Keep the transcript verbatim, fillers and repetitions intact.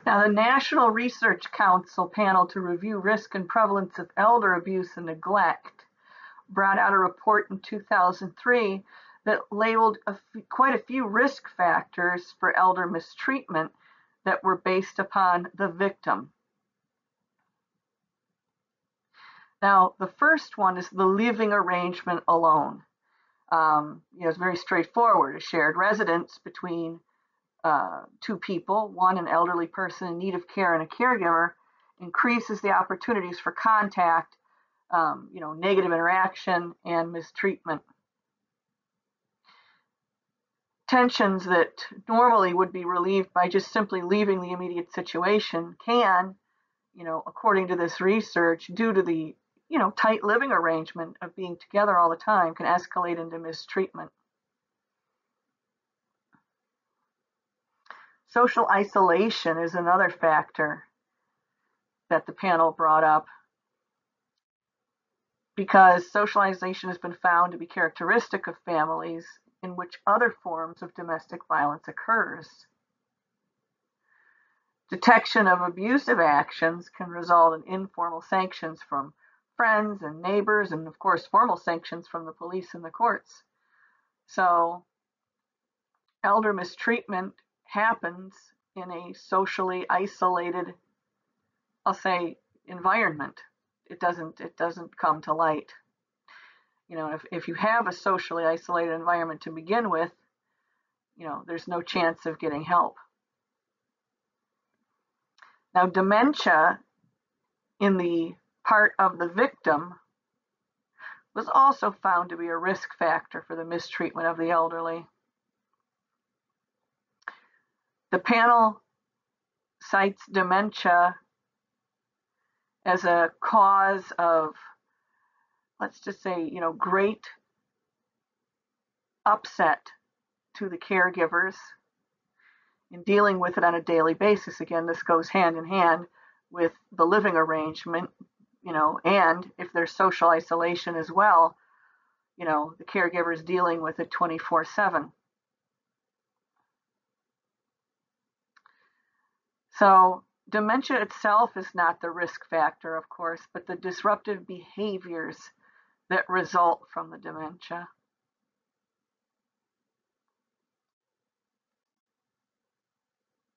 Now, the National Research Council panel to review risk and prevalence of elder abuse and neglect brought out a report in two thousand three that labeled a f- quite a few risk factors for elder mistreatment that were based upon the victim. Now, the first one is the living arrangement alone. Um, you know, it's very straightforward. A shared residence between uh, two people, one an elderly person in need of care and a caregiver, increases the opportunities for contact, um, you know, negative interaction and mistreatment. Tensions that normally would be relieved by just simply leaving the immediate situation can, you know, according to this research, due to the, you know, tight living arrangement of being together all the time, can escalate into mistreatment. Social isolation is another factor that the panel brought up, because socialization has been found to be characteristic of families in which other forms of domestic violence occurs. Detection of abusive actions can result in informal sanctions from friends and neighbors, and of course formal sanctions from the police and the courts. So elder mistreatment happens in a socially isolated, I'll say, environment. It doesn't it doesn't come to light. You know, if, if you have a socially isolated environment to begin with, you know, there's no chance of getting help. Now, dementia in the part of the victim was also found to be a risk factor for the mistreatment of the elderly. The panel cites dementia as a cause of, let's just say, you know, great upset to the caregivers in dealing with it on a daily basis. Again, this goes hand in hand with the living arrangement, you know, and if there's social isolation as well, you know, the caregiver is dealing with it twenty-four seven. So dementia itself is not the risk factor, of course, but the disruptive behaviors that result from the dementia.